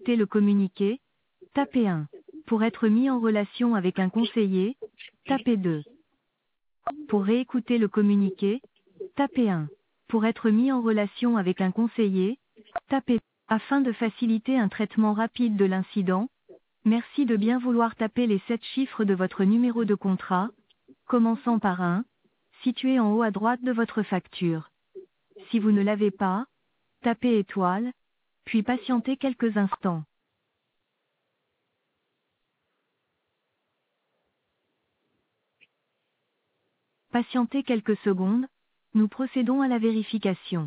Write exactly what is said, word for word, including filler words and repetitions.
réécouter le communiqué, tapez un. Pour être mis en relation avec un conseiller, tapez deux. Pour réécouter le communiqué, tapez un. Pour être mis en relation avec un conseiller, tapez deux. Afin de faciliter un traitement rapide de l'incident, merci de bien vouloir taper les sept chiffres de votre numéro de contrat, commençant par un, situé en haut à droite de votre facture. Si vous ne l'avez pas, tapez étoile, puis patientez quelques instants. Patientez quelques secondes, nous procédons à la vérification.